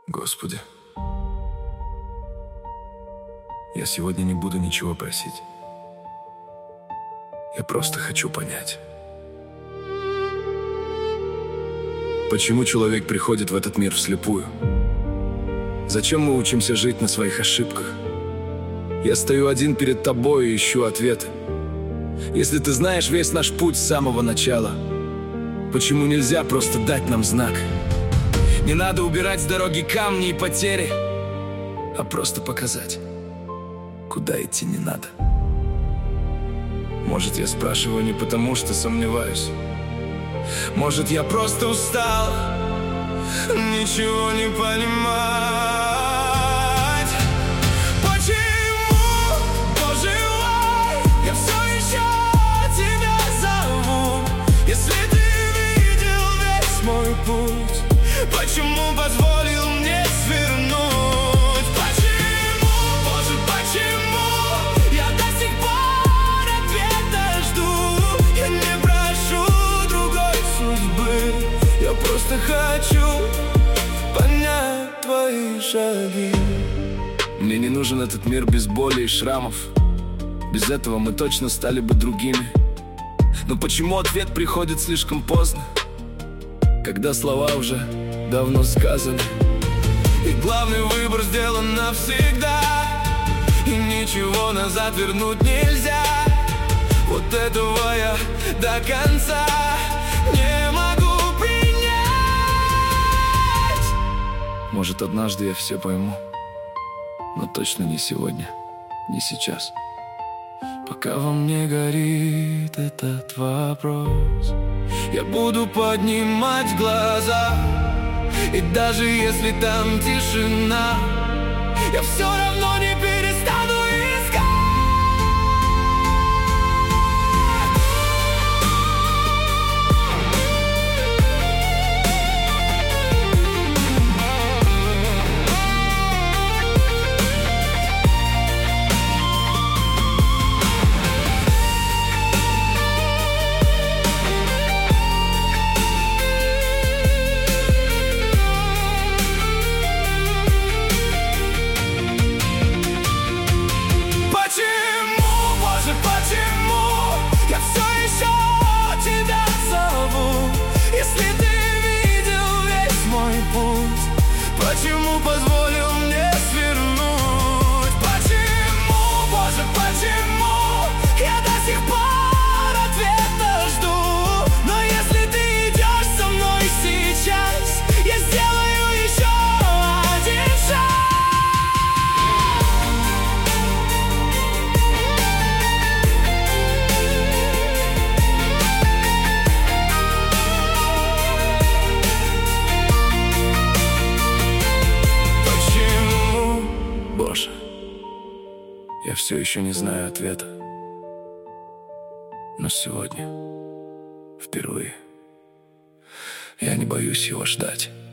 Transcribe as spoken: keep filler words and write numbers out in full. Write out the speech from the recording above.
Господи, я сегодня не буду ничего просить. Я просто хочу понять, почему человек приходит в этот мир вслепую? Зачем мы учимся жить на своих ошибках? Я стою один перед тобой и ищу ответы. Если ты знаешь весь наш путь с самого начала, почему нельзя просто дать нам знак? Не надо убирать с дороги камни и потери, а просто показать, куда идти не надо. Может, я спрашиваю не потому, что сомневаюсь. Может, я просто устал ничего не понимать. Почему, Боже мой, я все еще тебя зову? Если ты видел весь мой путь, почему позволил мне свернуть? Почему, Боже, почему я до сих пор ответа жду? Я не прошу другой судьбы, я просто хочу понять твои шаги. Мне не нужен этот мир без боли и шрамов. Без этого мы точно стали бы другими. Но почему ответ приходит слишком поздно, когда слова уже давно сказаны? И главный выбор сделан навсегда, и ничего назад вернуть нельзя. Вот этого я до конца не могу принять. Может, однажды я все пойму, но точно не сегодня, не сейчас. Пока во мне горит этот вопрос, я буду поднимать глаза. И даже если там тишина, я все равно не перестану искать. Почему позволил мне свернуть? Почему, Боже, почему я до сих пор ответа жду? Но если ты идешь со мной сейчас, я сделаю еще один шаг. Боже, я все еще не знаю ответа, но сегодня, впервые, я не боюсь его ждать.